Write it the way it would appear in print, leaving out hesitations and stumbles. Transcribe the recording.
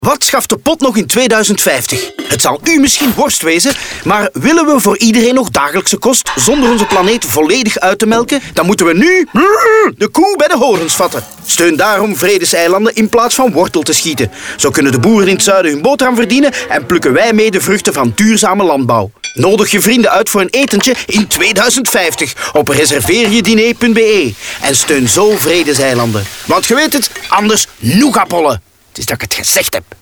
Wat schaft de pot nog in 2050? Het zal u misschien worst wezen, maar willen we voor iedereen nog dagelijkse kost zonder onze planeet volledig uit te melken? Dan moeten we nu de koe bij de horens vatten. Steun daarom Vredeseilanden in plaats van wortel te schieten. Zo kunnen de boeren in het zuiden hun boterham verdienen en plukken wij mee de vruchten van duurzame landbouw. Nodig je vrienden uit voor een etentje in 2050 op reserveerjediner.be en steun zo Vredeseilanden. Want je weet het, anders noegappollen. Het is dat ik het gezegd heb.